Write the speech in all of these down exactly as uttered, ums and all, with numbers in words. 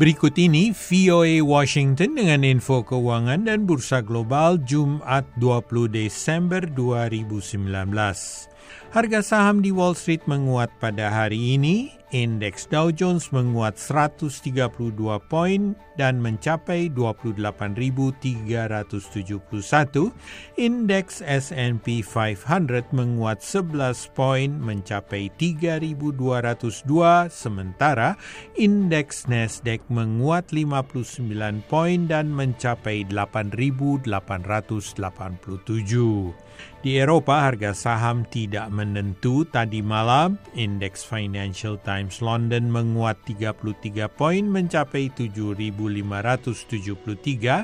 Berikut ini V O A Washington dengan info keuangan dan bursa global Jumat dua puluh Desember dua ribu sembilan belas. Harga saham di Wall Street menguat pada hari ini. Indeks Dow Jones menguat seratus tiga puluh dua poin dan mencapai dua puluh delapan ribu tiga ratus tujuh puluh satu. Indeks S and P lima ratus menguat sebelas poin mencapai tiga ribu dua ratus dua, sementara indeks Nasdaq menguat lima puluh sembilan poin dan mencapai delapan ribu delapan ratus delapan puluh tujuh. Di Eropa, harga saham tidak menentu tadi malam. Indeks Financial Times London menguat tiga puluh tiga poin mencapai tujuh ribu lima ratus tujuh puluh tiga.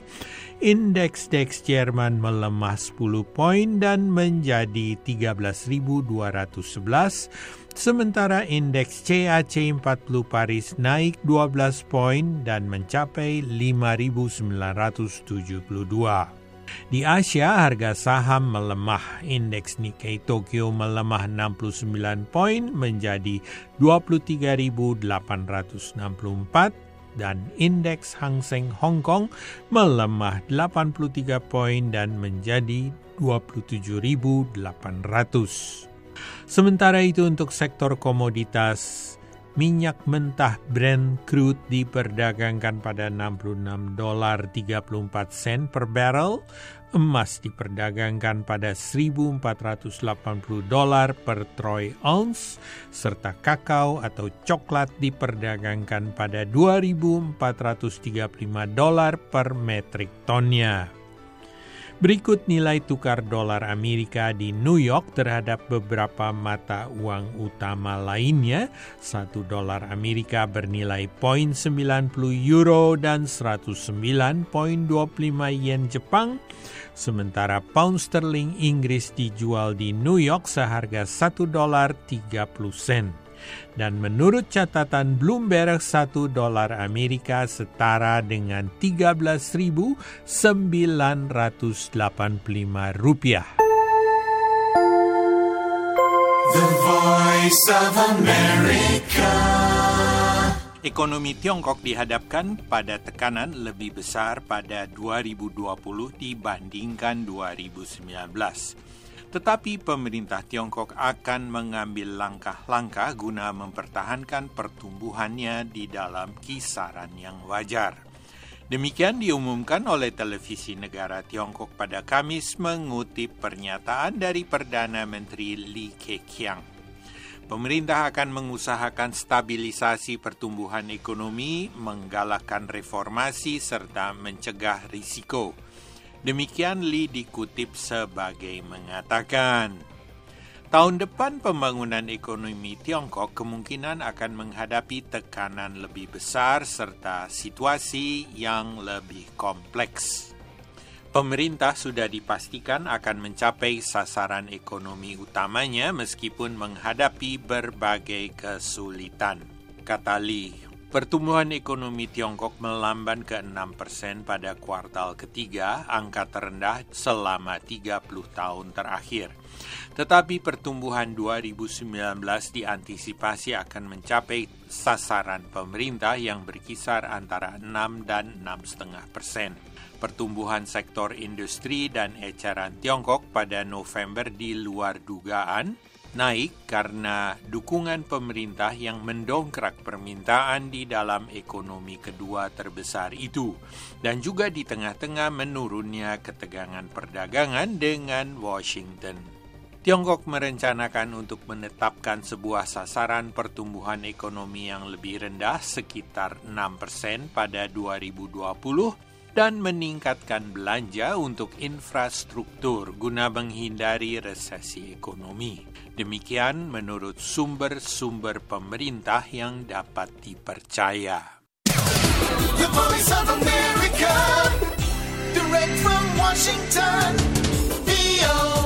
Indeks D A X Jerman melemah sepuluh poin dan menjadi tiga belas ribu dua ratus sebelas. Sementara indeks C A C empat puluh Paris naik dua belas poin dan mencapai lima ribu sembilan ratus tujuh puluh dua. Di Asia, harga saham melemah. Indeks Nikkei Tokyo melemah enam puluh sembilan poin menjadi dua puluh tiga ribu delapan ratus enam puluh empat dan indeks Hang Seng Hong Kong melemah delapan puluh tiga poin dan menjadi dua puluh tujuh ribu delapan ratus. Sementara itu untuk sektor komoditas, minyak mentah Brent crude diperdagangkan pada enam puluh enam dolar tiga puluh empat sen per barrel, emas diperdagangkan pada seribu empat ratus delapan puluh dolar per troy ounce, serta kakao atau coklat diperdagangkan pada dua ribu empat ratus tiga puluh lima dolar per metrik tonnya. Berikut nilai tukar dolar Amerika di New York terhadap beberapa mata uang utama lainnya. Satu dolar Amerika bernilai nol koma sembilan nol euro dan seratus sembilan koma dua puluh lima yen Jepang. Sementara pound sterling Inggris dijual di New York seharga satu dolar tiga puluh sen. Dan menurut catatan Bloomberg, satu dolar Amerika setara dengan tiga belas ribu sembilan ratus delapan puluh lima rupiah. The Voice of America. Ekonomi Tiongkok dihadapkan pada tekanan lebih besar pada dua ribu dua puluh dibandingkan dua ribu sembilan belas. Tetapi pemerintah Tiongkok akan mengambil langkah-langkah guna mempertahankan pertumbuhannya di dalam kisaran yang wajar. Demikian diumumkan oleh televisi negara Tiongkok pada Kamis mengutip pernyataan dari Perdana Menteri Li Keqiang. Pemerintah akan mengusahakan stabilisasi pertumbuhan ekonomi, menggalakkan reformasi serta mencegah risiko. Demikian Li dikutip sebagai mengatakan, tahun depan pembangunan ekonomi Tiongkok kemungkinan akan menghadapi tekanan lebih besar serta situasi yang lebih kompleks. Pemerintah sudah dipastikan akan mencapai sasaran ekonomi utamanya meskipun menghadapi berbagai kesulitan, kata Li. Pertumbuhan ekonomi Tiongkok melamban ke enam persen pada kuartal ketiga, angka terendah selama tiga puluh tahun terakhir. Tetapi pertumbuhan dua ribu sembilan belas diantisipasi akan mencapai sasaran pemerintah yang berkisar antara enam dan enam koma lima persen. Pertumbuhan sektor industri dan eceran Tiongkok pada November di luar dugaan, naik karena dukungan pemerintah yang mendongkrak permintaan di dalam ekonomi kedua terbesar itu, dan juga di tengah-tengah menurunnya ketegangan perdagangan dengan Washington. Tiongkok merencanakan untuk menetapkan sebuah sasaran pertumbuhan ekonomi yang lebih rendah sekitar enam persen pada dua ribu dua puluh dan meningkatkan belanja untuk infrastruktur guna menghindari resesi ekonomi. Demikian menurut sumber-sumber pemerintah yang dapat dipercaya. The Voice of America, direct from Washington, V O A.